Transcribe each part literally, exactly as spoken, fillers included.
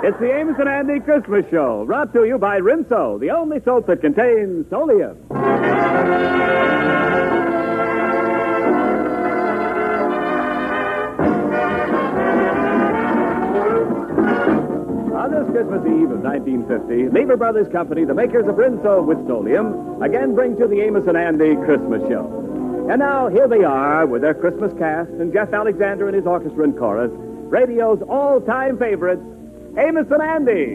It's the Amos and Andy Christmas Show, brought to you by Rinso, the only soap that contains Solium. On this Christmas Eve of nineteen fifty, Lever Brothers Company, the makers of Rinso with Solium, again bring to the Amos and Andy Christmas Show. And now, here they are with their Christmas cast and Jeff Alexander and his orchestra and chorus, radio's all-time favorites, Amos and Andy.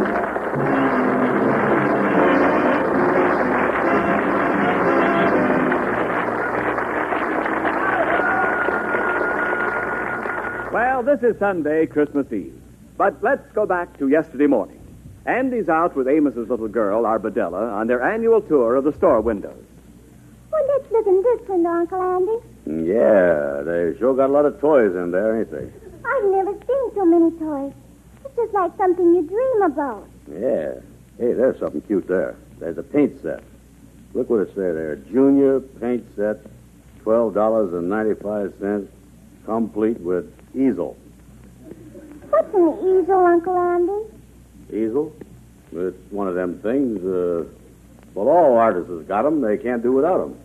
Well, this is Sunday, Christmas Eve. But let's go back to yesterday morning. Andy's out with Amos's little girl, Arbadella, on their annual tour of the store windows. Well, let's look in this window, Uncle Andy. Yeah, they sure got a lot of toys in there, ain't they? I've never seen so many toys. It's just like something you dream about. Yeah. Hey, there's something cute there. There's a paint set. Look what it says there. Junior paint set, twelve dollars and ninety-five cents, complete with easel. What's an easel, Uncle Andy? Easel? It's one of them things, uh, well, all artists has got them. They can't do without them.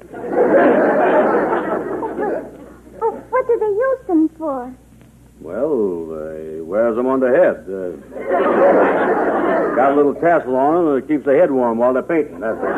Oh, what do they use them for? Well, they wears them on the head. Uh, got a little tassel on them that keeps the head warm while they're painting. That's it.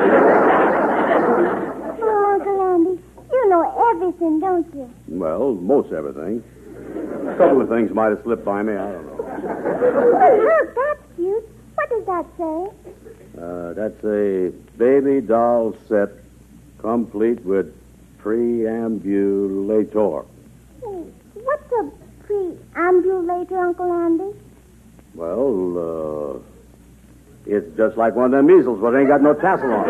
Oh, Uncle Andy, you know everything, don't you? Well, most everything. A couple of things might have slipped by me. I don't know. Well, look, that's cute. What does that say? Uh, that's a baby doll set complete with preambulator. What's a preambulator, Uncle Andy? Well, uh, it's just like one of them measles, but it ain't got no tassel on it.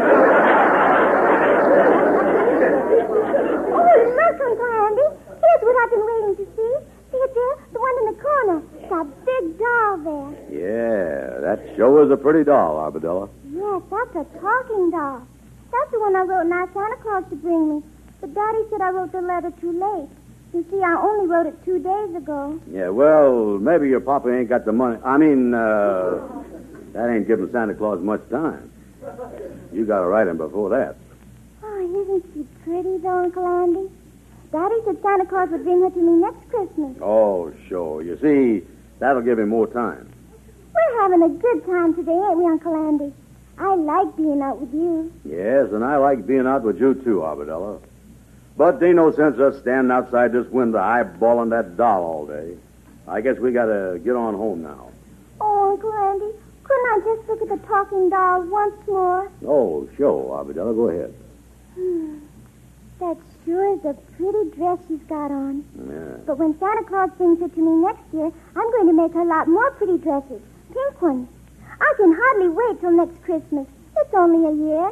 Oh, look, Uncle Andy. Here's what I've been waiting to see. See it there? The one in the corner. That big doll there. Yeah, that sure is a pretty doll, Arbadella. Yes, that's a talking doll. That's the one I wrote and asked Santa Claus to bring me. But Daddy said I wrote the letter too late. You see, I only wrote it two days ago. Yeah, well, maybe your papa ain't got the money. I mean, uh, that ain't giving Santa Claus much time. You got to write him before that. Oh, isn't she pretty, though, Uncle Andy? Daddy said Santa Claus would bring her to me next Christmas. Oh, sure. You see, that'll give him more time. We're having a good time today, ain't we, Uncle Andy? I like being out with you. Yes, and I like being out with you, too, Arbadella. But there ain't no sense us standing outside this window eyeballing that doll all day. I guess we got to get on home now. Oh, Uncle Andy, couldn't I just look at the talking doll once more? Oh, sure, Arbadella. Go ahead. Hmm. That sure is a pretty dress she's got on. Yeah. But when Santa Claus brings her to me next year, I'm going to make her a lot more pretty dresses. Pink ones. I can hardly wait till next Christmas. It's only a year.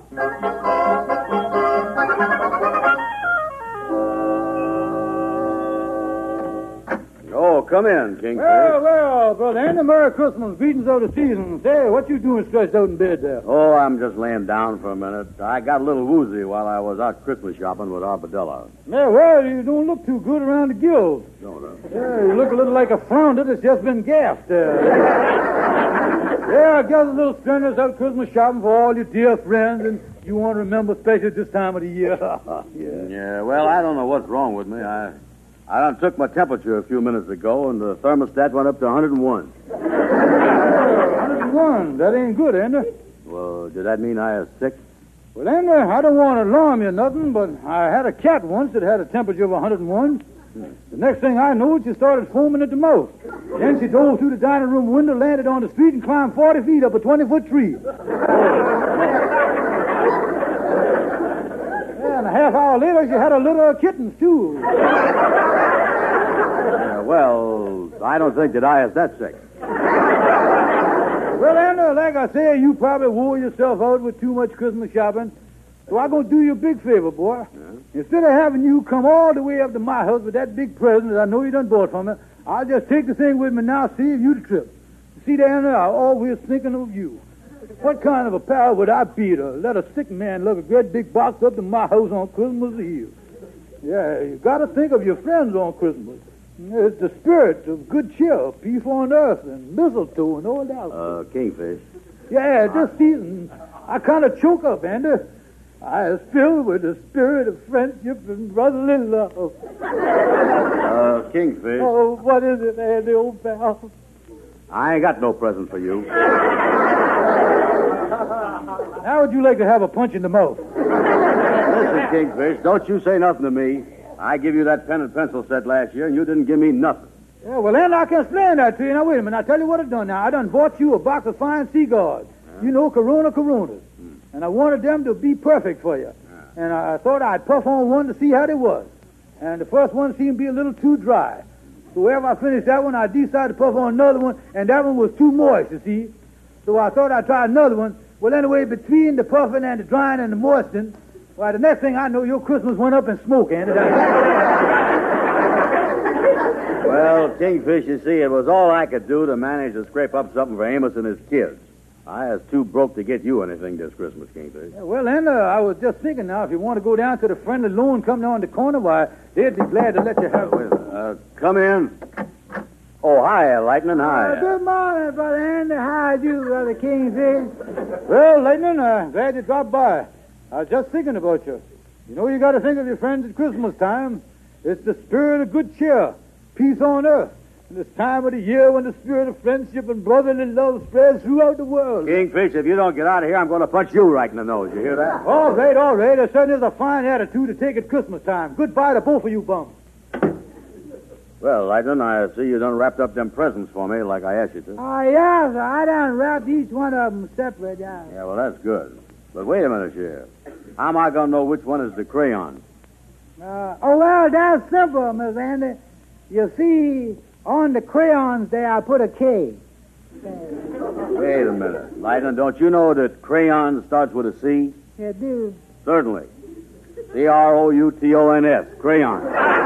Oh, come in, King. Well, well, Brother Andy, Merry Christmas. Greetings of the season. Say, what you doing stretched out in bed there? Oh, I'm just laying down for a minute. I got a little woozy while I was out Christmas shopping with Arbadella. Yeah, well, you don't look too good around the gills. Don't I? Yeah, you look a little like a flounder that's just been gassed. Uh, yeah, I guess a little strenuous out Christmas shopping for all your dear friends, and you want to remember especially this time of the year. yeah. Yeah, well, I don't know what's wrong with me. I I done took my temperature a few minutes ago, and the thermostat went up to one hundred one. one hundred one. That ain't good, Andy. Well, did that mean I was sick? Well, Andy, I don't want to alarm you or nothing, but I had a cat once that had a temperature of one hundred one. The next thing I knew, she started foaming at the mouth. Then she dove through the dining room window, landed on the street, and climbed forty feet up a twenty-foot tree. Yeah, and a half hour later, she had a litter of kittens, too. Uh, well, I don't think that I is that sick. Well, Andy, like I say, you probably wore yourself out with too much Christmas shopping. So I'm going to do you a big favor, boy. Yeah? Instead of having you come all the way up to my house with that big present that I know you done bought for me, I'll just take the thing with me now, save you the trip. See, Andy, I'm always thinking of you. What kind of a pal would I be to let a sick man lug a great big box up to my house on Christmas Eve? Yeah, you got to think of your friends on Christmas. It's the spirit of good cheer, peace on earth, and mistletoe and all that. Uh, Kingfish. Yeah, this season, I kind of choke up, Andy. I is filled with the spirit of friendship and brotherly love. Uh, Kingfish. Oh, what is it, Andy, old pal? I ain't got no present for you. How would you like to have a punch in the mouth? Listen, Kingfish, don't you say nothing to me. I give you that pen and pencil set last year, and you didn't give me nothing. Yeah, well, then I can explain that to you. Now, wait a minute. I'll tell you what I've done now. I done bought you a box of fine cigars. Yeah. You know, Corona Coronas. Mm. And I wanted them to be perfect for you. Yeah. And I thought I'd puff on one to see how they was. And the first one seemed to be a little too dry. So wherever I finished that one, I decided to puff on another one, and that one was too moist, you see. So I thought I'd try another one. Well, anyway, between the puffing and the drying and the moistening, why, the next thing I know, your Christmas went up in smoke, Andy. Well, Kingfish, you see, it was all I could do to manage to scrape up something for Amos and his kids. I was too broke to get you anything this Christmas, Kingfish. Yeah, well, then, uh, I was just thinking now, if you want to go down to the friendly loan company on the corner, why, they'd be glad to let you have it. Uh, come in. Oh, hi, Lightning, hi. Uh, good morning, Brother Andy. How do you, Brother Kingfish? Well, Lightning, uh, glad you dropped by. I was just thinking about you. You know, you got to think of your friends at Christmas time. It's the spirit of good cheer, peace on earth. And this time of the year when the spirit of friendship and brotherly love spreads throughout the world. Kingfish, if you don't get out of here, I'm going to punch you right in the nose. You hear that? All right, all right. There certainly is a fine attitude to take at Christmas time. Goodbye to both of you bums. Well, Lightning, I see you done wrapped up them presents for me like I asked you to. Oh, yeah, sir. I done wrapped each one of them separate. Yeah, yeah well, that's good. But wait a minute, Sheriff. How am I going to know which one is the crayon? Uh, oh, well, that's simple, Miss Andy. You see, on the crayons there, I put a K. Wait a minute. Lightning, don't you know that crayon starts with a C? You do? Certainly. C R O U T O N S, crayon.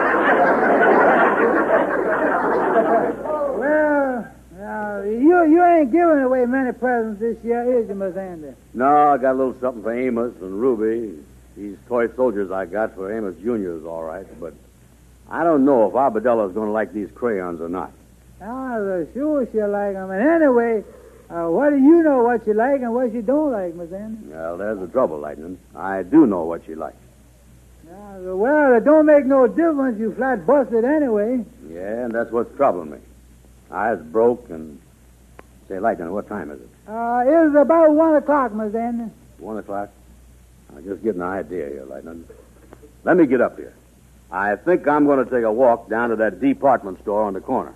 Well, uh, you you ain't giving away many presents this year, is you, Miss Andy? No, I got a little something for Amos and Ruby. These toy soldiers I got for Amos Junior is all right, but I don't know if Arbedella's going to like these crayons or not. Oh, sure she'll like them. And anyway, uh, what do you know what you like and what you don't like, Miss Andy? Well, there's the trouble, Lightning. I do know what she likes. Uh, well, it don't make no difference. You flat busted anyway. Yeah, and that's what's troubling me. I was broke and... Say, Lightning, what time is it? Uh, it's about one o'clock, Miss Andy. One o'clock? I'm just getting an idea here, Lightning. Let me get up here. I think I'm going to take a walk down to that department store on the corner.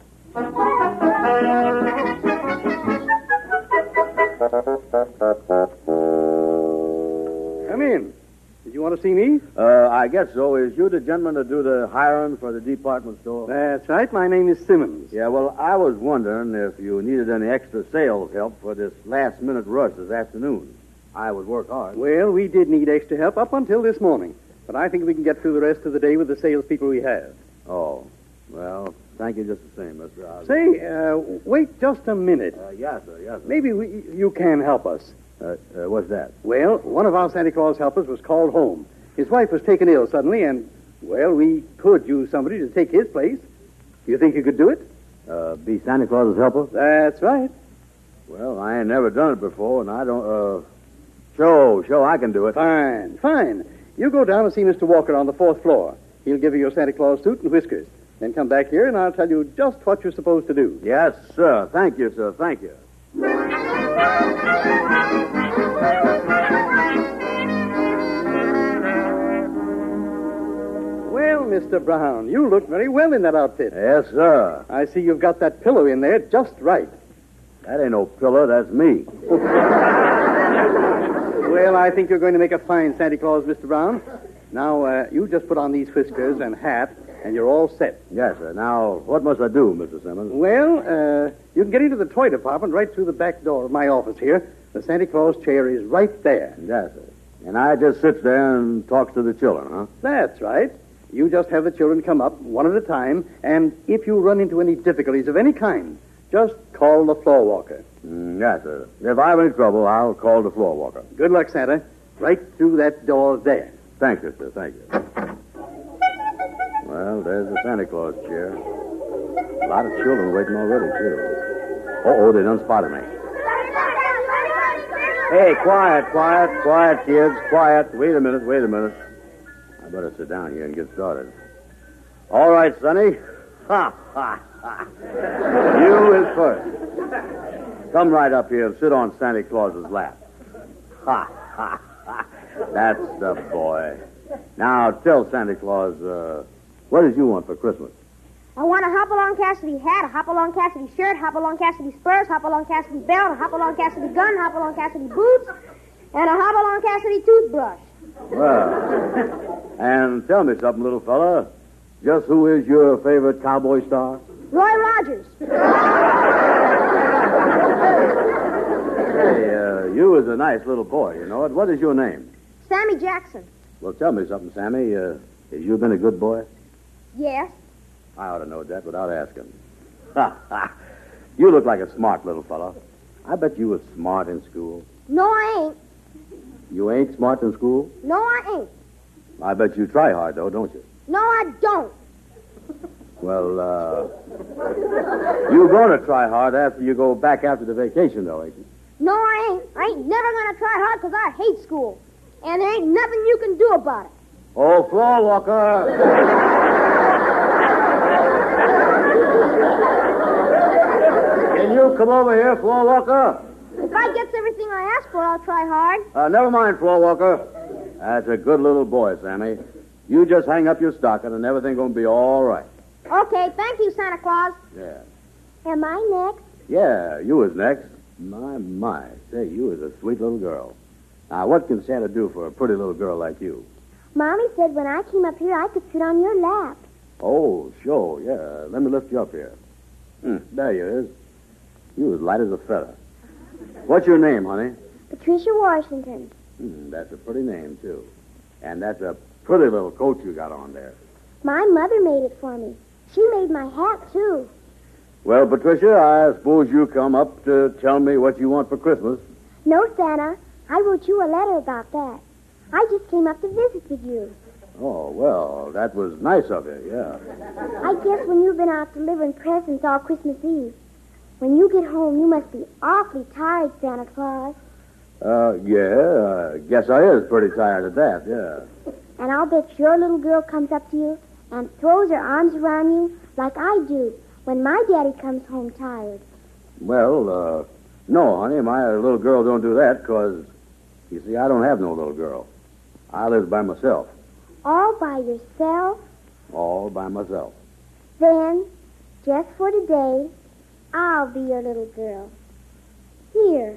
Come in. Did you want to see me? Uh, I guess so. Is you the gentleman to do the hiring for the department store? That's right. My name is Simmons. Yeah, well, I was wondering if you needed any extra sales help for this last-minute rush this afternoon. I would work hard. Well, we did need extra help up until this morning. But I think we can get through the rest of the day with the salespeople we have. Oh, well, thank you just the same, Mister Osborne. Say, uh, wait just a minute. Uh, yes, sir, yes, sir. Maybe we, you can help us. Uh, uh, what's that? Well, one of our Santa Claus helpers was called home. His wife was taken ill suddenly, and, well, we could use somebody to take his place. You think you could do it? Uh, be Santa Claus's helper? That's right. Well, I ain't never done it before, and I don't, uh... Show, show, I can do it. Fine, fine. You go down and see Mister Walker on the fourth floor. He'll give you your Santa Claus suit and whiskers. Then come back here, and I'll tell you just what you're supposed to do. Yes, sir. Thank you, sir. Thank you. Well, Mister Brown, you look very well in that outfit. Yes, sir. I see you've got that pillow in there just right. That ain't no pillow. That's me. Well, I think you're going to make a fine Santa Claus, Mister Brown. Now, uh, you just put on these whiskers and hat, and you're all set. Yes, sir. Now, what must I do, Mister Simmons? Well, uh, you can get into the toy department right through the back door of my office here. The Santa Claus chair is right there. Yes, sir. And I just sits there and talks to the children, huh? That's right. You just have the children come up one at a time, and if you run into any difficulties of any kind, just call the floor walker. Mm, yes, sir. If I have any trouble, I'll call the floor walker. Good luck, Santa. Right through that door there. Thank you, sir. Thank you. Well, there's the Santa Claus chair. lot of children waiting already, too. Uh-oh, they done spotted me. Hey, quiet, quiet, quiet, kids, quiet. Wait a minute, wait a minute. I better sit down here and get started. All right, Sonny. Ha, ha, ha. You is first. Come right up here and sit on Santa Claus's lap. Ha, ha, ha. That's the boy. Now, tell Santa Claus, uh, what did you want for Christmas? I want a Hopalong Cassidy hat, a Hopalong Cassidy shirt, Hopalong Cassidy spurs, Hopalong Cassidy belt, a Hopalong Cassidy gun, Hopalong Cassidy boots, and a Hopalong Cassidy toothbrush. Well, and tell me something, little fella. Just who is your favorite cowboy star? Roy Rogers. Hey, uh, you is a nice little boy, you know it. What is your name? Sammy Jackson. Well, tell me something, Sammy. Uh, have you been a good boy? Yes. I ought to know that without asking. Ha, ha. You look like a smart little fella. I bet you was smart in school. No, I ain't. You ain't smart in school? No, I ain't. I bet you try hard, though, don't you? No, I don't. Well, uh... you're going to try hard after you go back after the vacation, though, ain't you? No, I ain't. I ain't never going to try hard because I hate school. And there ain't nothing you can do about it. Oh, floor walker! Can you come over here, floor walker? If I get everything I ask for, I'll try hard. Uh, never mind, floor walker. That's a good little boy, Sammy. You just hang up your stocking and everything's going to be all right. Okay, thank you, Santa Claus. Yeah. Am I next? Yeah, you was next. My, my. Say, you is a sweet little girl. Now, what can Santa do for a pretty little girl like you? Mommy said when I came up here, I could sit on your lap. Oh, sure, yeah. Let me lift you up here. Hmm, there you is. You as light as a feather. What's your name, honey? Patricia Washington. Hmm, that's a pretty name, too. And that's a pretty little coat you got on there. My mother made it for me. She made my hat, too. Well, Patricia, I suppose you come up to tell me what you want for Christmas. No, Santa. I wrote you a letter about that. I just came up to visit with you. Oh, well, that was nice of you, yeah. I guess when you've been out delivering presents all Christmas Eve, when you get home, you must be awfully tired, Santa Claus. Uh, yeah, I guess I is pretty tired of that, yeah. And I'll bet your little girl comes up to you and throws her arms around you like I do when my daddy comes home tired. Well, uh, no, honey, my little girl don't do that because, you see, I don't have no little girl. I live by myself. All by yourself? All by myself. Then, just for today, I'll be your little girl. Here.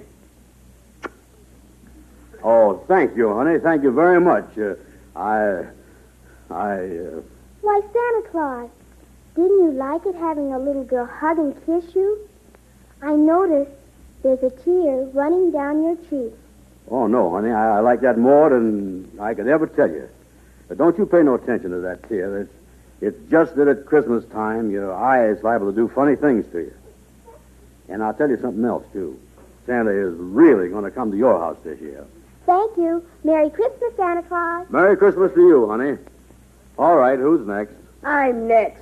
Oh, thank you, honey. Thank you very much. Uh, I... I... Uh... Why, Santa Claus, didn't you like it having a little girl hug and kiss you? I noticed there's a tear running down your cheek. Oh, no, honey. I, I like that more than I could ever tell you. But don't you pay no attention to that tear. It's, it's just that at Christmas time, your eye is liable to do funny things to you. And I'll tell you something else, too. Santa is really going to come to your house this year. Thank you. Merry Christmas, Santa Claus. Merry Christmas to you, honey. All right, who's next? I'm next.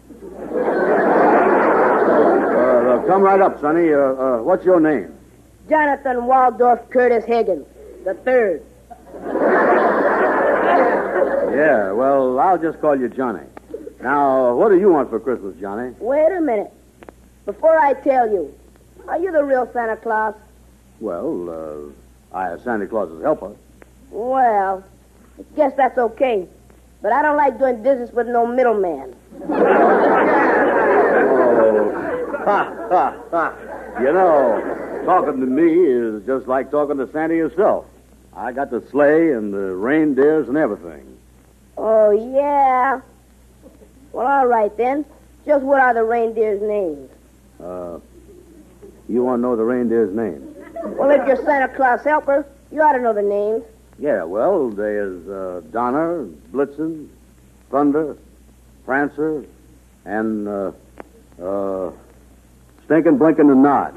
Uh, come right up, Sonny. Uh, uh, what's your name? Jonathan Waldorf Curtis Higgins, the third. Yeah, well, I'll just call you Johnny. Now, what do you want for Christmas, Johnny? Wait a minute. Before I tell you, are you the real Santa Claus? Well, uh, I am Santa Claus's helper. Well, I guess that's okay. But I don't like doing business with no middleman. Oh, ha, ha, ha. You know, talking to me is just like talking to Santa yourself. I got the sleigh and the reindeers and everything. Oh, yeah? Well, all right, then. Just what are the reindeers' names? Uh, you want to know the reindeer's names? Well, if you're Santa Claus helper, you ought to know the names. Yeah, well, there's uh, Donner, Blitzen, Thunder, Prancer, and uh, uh, Stinkin', Blinkin', and Nod.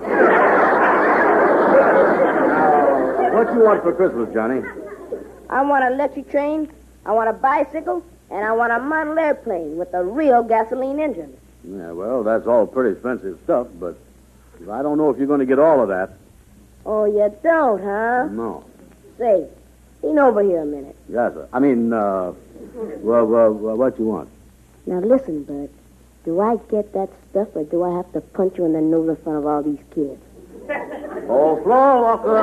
Now, what you want for Christmas, Johnny? I want an electric train, I want a bicycle, and I want a model airplane with a real gasoline engine. Yeah, well, that's all pretty expensive stuff, but I don't know if you're going to get all of that. Oh, you don't, huh? No. Say, lean over here a minute. Yes, sir. I mean, uh, well, well, well, what you want? Now listen, Bud. Do I get that stuff, or do I have to punch you in the nose in front of all these kids? Oh, floor walker.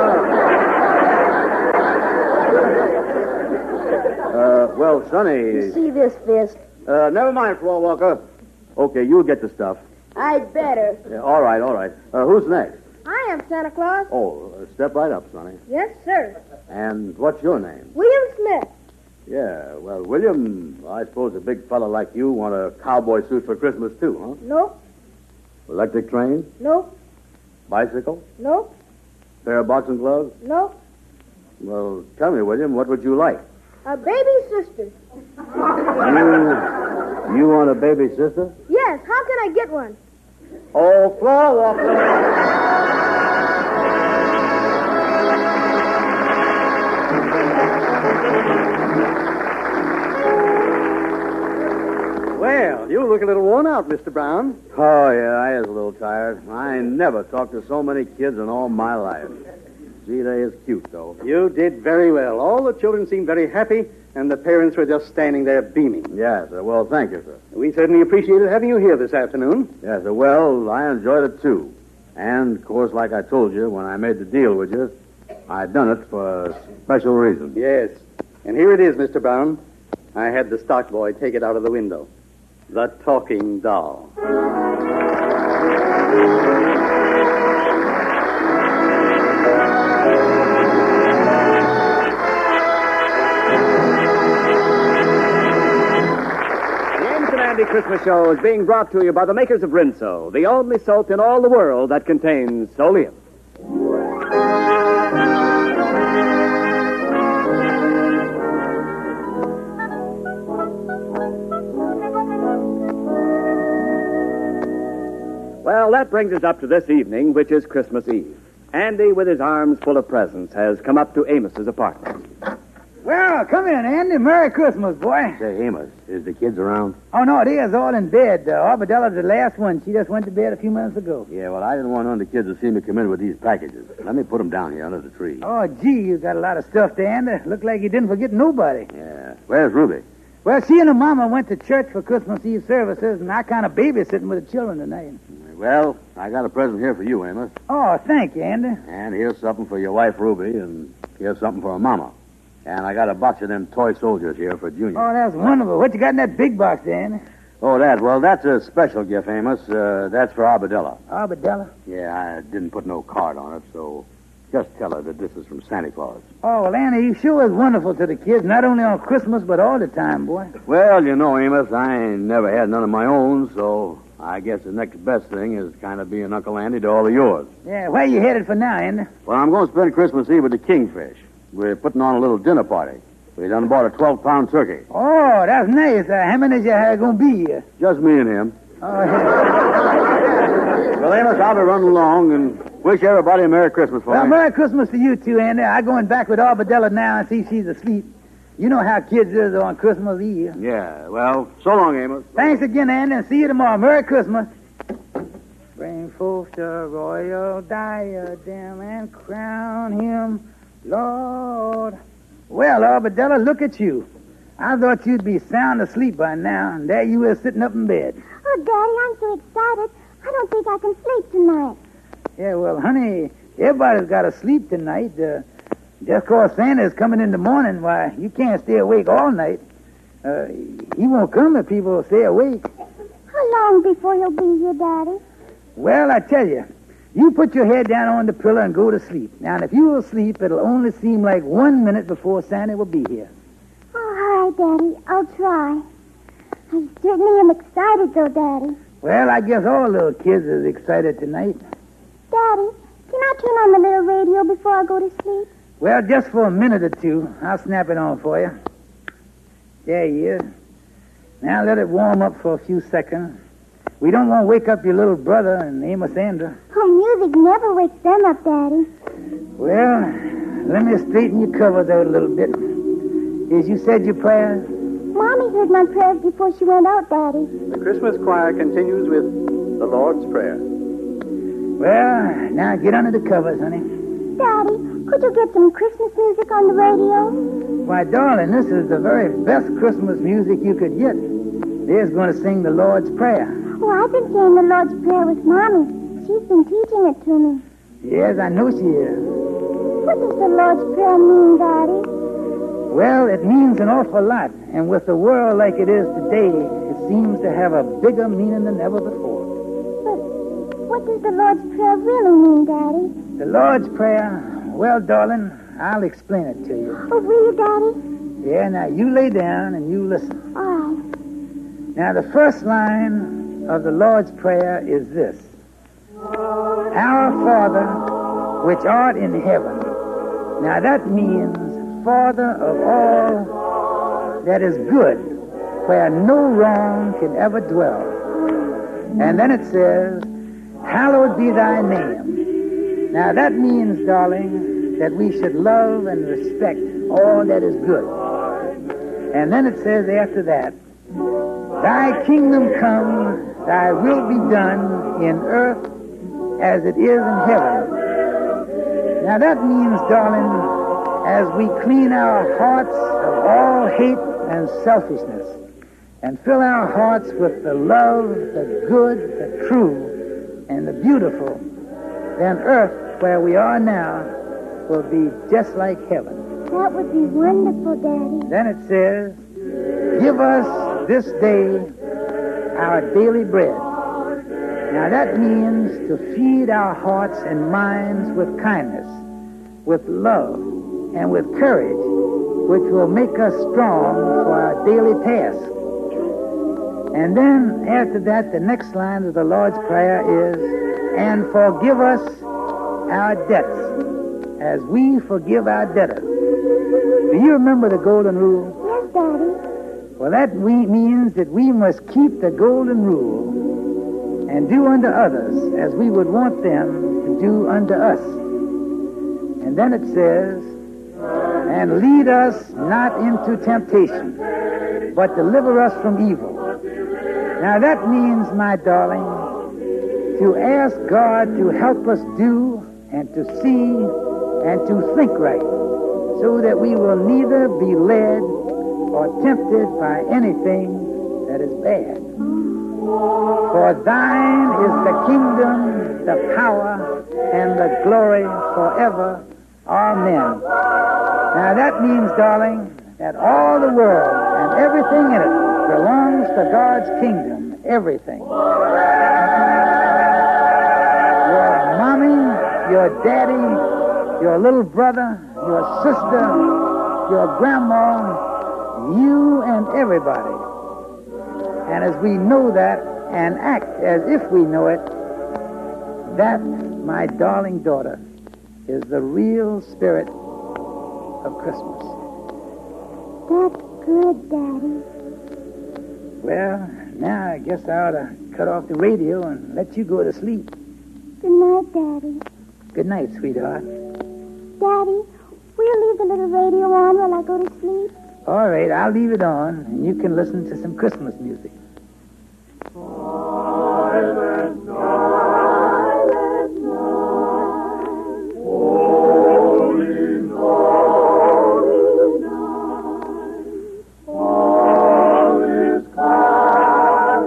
uh, well, Sonny. You see this fist? Uh, never mind, floor walker. Okay, you'll get the stuff. I'd better. Yeah, all right, all right. Uh, who's next? I am Santa Claus. Oh, uh, step right up, Sonny. Yes, sir. And what's your name? William Smith. Yeah, well, William, I suppose a big fella like you want a cowboy suit for Christmas, too, huh? Nope. Electric train? Nope. Bicycle? Nope. Pair of boxing gloves? Nope. Well, tell me, William, what would you like? A baby sister. You, you want a baby sister? Yes. How can I get one? Oh, floor walker. Well, you look a little worn out, Mister Brown. Oh, yeah, I is a little tired. I never talked to so many kids in all my life. Gee, they is cute, though. You did very well. All the children seemed very happy, and the parents were just standing there beaming. Yes, sir. Well, thank you, sir. We certainly appreciated having you here this afternoon. Yes, sir. Well, I enjoyed it, too. And, of course, like I told you when I made the deal with you, I done it for a special reason. Yes. And here it is, Mister Brown. I had the stock boy take it out of the window. The talking doll. Andy Christmas Show is being brought to you by the makers of Rinso, the only soap in all the world that contains Solium. Well, that brings us up to this evening, which is Christmas Eve. Andy, with his arms full of presents, has come up to Amos's apartment. Well, come in, Andy. Merry Christmas, boy. Say, Amos, is the kids around? Oh, no, they is all in bed. Uh, Arbadella's the last one. She just went to bed a few minutes ago. Yeah, well, I didn't want none of the kids to see me come in with these packages. Let me put them down here under the tree. Oh, gee, you got a lot of stuff there, Andy. Look like you didn't forget nobody. Yeah. Where's Ruby? Well, she and her mama went to church for Christmas Eve services, and I kind of babysitting with the children tonight. Well, I got a present here for you, Amos. Oh, thank you, Andy. And here's something for your wife, Ruby, and here's something for her mama. And I got a box of them toy soldiers here for Junior. Oh, that's wonderful. What you got in that big box there, Andy? Oh, that. Well, that's a special gift, Amos. Uh, that's for Arbadella. Arbadella? Yeah, I didn't put no card on it, so just tell her that this is from Santa Claus. Oh, well, Andy, you sure is wonderful to the kids, not only on Christmas, but all the time, boy. Well, you know, Amos, I ain't never had none of my own, so I guess the next best thing is kind of being Uncle Andy to all of yours. Yeah, where you headed for now, Andy? Well, I'm going to spend Christmas Eve with the Kingfish. We're putting on a little dinner party. We done bought a twelve-pound turkey. Oh, that's nice. Uh, how many is you going to be here? Just me and him. Oh, yeah. Well, Amos, I'll be running along and wish everybody a Merry Christmas for Well, me. Merry Christmas to you, too, Andy. I'm going back with Arbadella now and see she's asleep. You know how kids is on Christmas Eve. Yeah, well, so long, Amos. Thanks again, Andy, and see you tomorrow. Merry Christmas. Bring forth the royal diadem and crown him Lord. Well, Arbadella, look at you. I thought you'd be sound asleep by now, and there you is sitting up in bed. Oh, Daddy, I'm so excited. I don't think I can sleep tonight. Yeah, well, honey, everybody's got to sleep tonight. Uh, just because Santa's coming in the morning, why, you can't stay awake all night. Uh, he won't come if people stay awake. How long before he'll be here, Daddy? Well, I tell you, you put your head down on the pillow and go to sleep. Now, if you will sleep, it'll only seem like one minute before Santa will be here. Oh, all right, Daddy. I'll try. I certainly am excited, though, Daddy. Well, I guess all little kids is excited tonight. Daddy, can I turn on the little radio before I go to sleep? Well, just for a minute or two. I'll snap it on for you. There he is. Now let it warm up for a few seconds. We don't want to wake up your little brother and Amos Andrew. Oh, music never wakes them up, Daddy. Well, let me straighten your covers out a little bit. As you said your prayers, Mommy heard my prayers before she went out, Daddy. The Christmas choir continues with the Lord's Prayer. Well, now get under the covers, honey. Daddy, could you get some Christmas music on the radio? Why, darling, this is the very best Christmas music you could get. There's going to sing the Lord's Prayer. Oh, I've been saying the Lord's Prayer with Mommy. She's been teaching it to me. Yes, I know she is. What does the Lord's Prayer mean, Daddy? Well, it means an awful lot. And with the world like it is today, it seems to have a bigger meaning than ever before. But what does the Lord's Prayer really mean, Daddy? The Lord's Prayer, well, darling, I'll explain it to you. Oh, will you, Daddy? Yeah, now you lay down and you listen. All right. Now, the first line of the Lord's Prayer is this. Our Father, which art in heaven. Now, that means Father of all that is good, where no wrong can ever dwell. And then it says, hallowed be thy name. Now, that means, darling, that we should love and respect all that is good. And then it says after that, thy kingdom come, thy will be done in earth as it is in heaven. Now that means, darling, as we clean our hearts of all hate and selfishness and fill our hearts with the love, the good, the true, and the beautiful, then earth, where we are now, will be just like heaven. That would be wonderful, Daddy. Then it says, give us this day our daily bread. Now that means to feed our hearts and minds with kindness, with love, and with courage, which will make us strong for our daily task. And then after that, the next line of the Lord's Prayer is, and forgive us our debts as we forgive our debtors. Do you remember the golden rule? Yes, Daddy. Well, that we means that we must keep the golden rule and do unto others as we would want them to do unto us. And then it says, and lead us not into temptation, but deliver us from evil. Now that means, my darling, to ask God to help us do and to see and to think right, so that we will neither be led or tempted by anything that is bad. For thine is the kingdom, the power, and the glory forever. Amen. Now that means, darling, that all the world and everything in it belongs to God's kingdom. Everything. Your mommy, your daddy, your little brother, your sister, your grandma, you and everybody. And as we know that and act as if we know it, that, my darling daughter, is the real spirit of Christmas. That's good, Daddy. Well, now I guess I ought to cut off the radio and let you go to sleep. Good night, Daddy. Good night, sweetheart. Daddy, will you leave the little radio on while I go to sleep? All right, I'll leave it on, and you can listen to some Christmas music. Silent night, silent night, holy night, all is calm,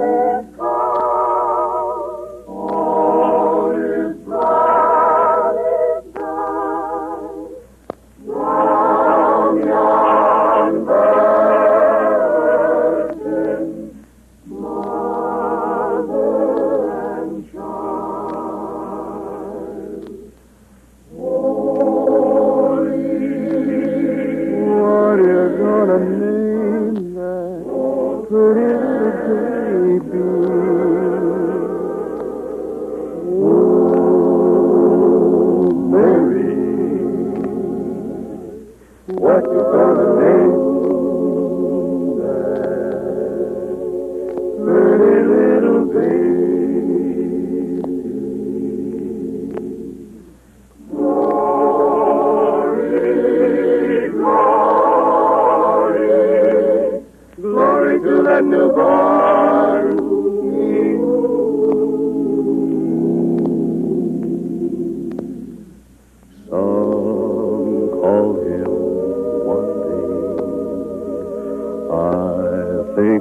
all is bright, from yon virgin mother and child. Holy, what you gonna name that pretty little baby? Oh, Mary, what you gonna name that pretty little baby? Glory, glory, glory.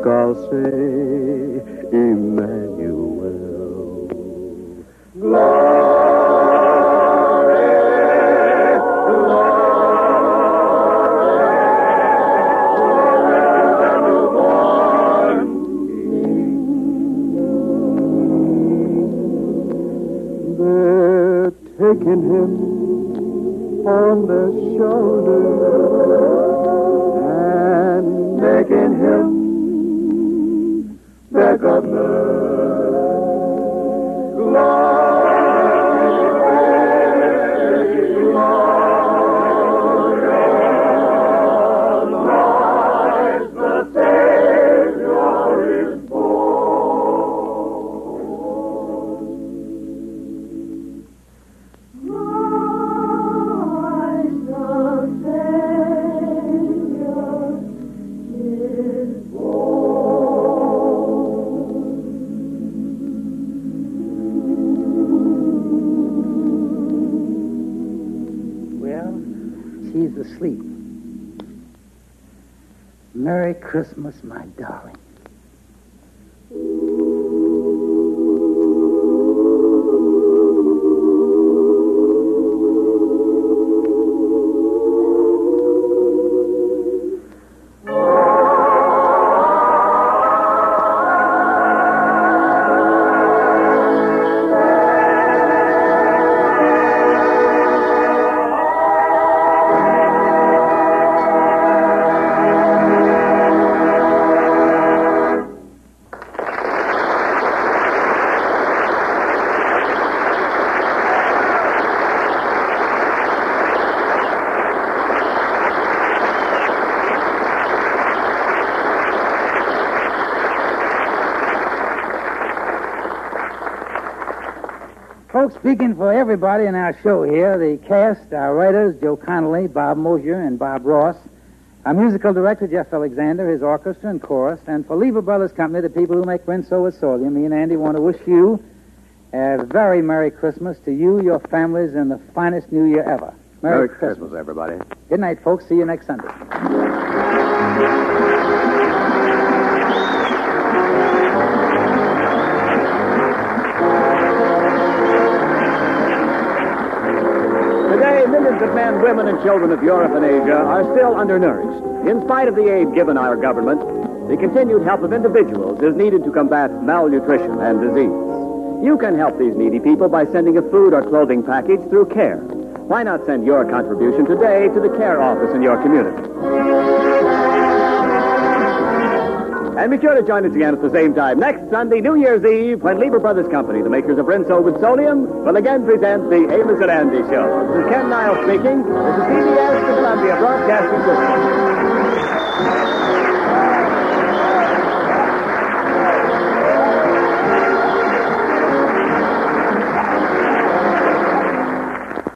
think I'll say Emmanuel. Glory, glory, they're taking him on their shoulders and making him their governor. She's asleep. Merry Christmas, my darling. Folks, speaking for everybody in our show here, the cast, our writers, Joe Connolly, Bob Mosier, and Bob Ross, our musical director, Jeff Alexander, his orchestra and chorus, and for Lever Brothers Company, the people who make Rinso with Solium, me and Andy want to wish you a very Merry Christmas to you, your families, and the finest New Year ever. Merry, Merry Christmas. Christmas, everybody. Good night, folks. See you next Sunday. Today, millions of men, women, and children of Europe and Asia are still undernourished. In spite of the aid given our government, the continued help of individuals is needed to combat malnutrition and disease. You can help these needy people by sending a food or clothing package through CARE. Why not send your contribution today to the CARE office in your community? And be sure to join us again at the same time next Sunday, New Year's Eve, when Lever Brothers Company, the makers of Rinso with Solium, will again present the Amos and Andy Show. This is Ken Niles speaking. This is C B S, the Columbia Broadcasting System.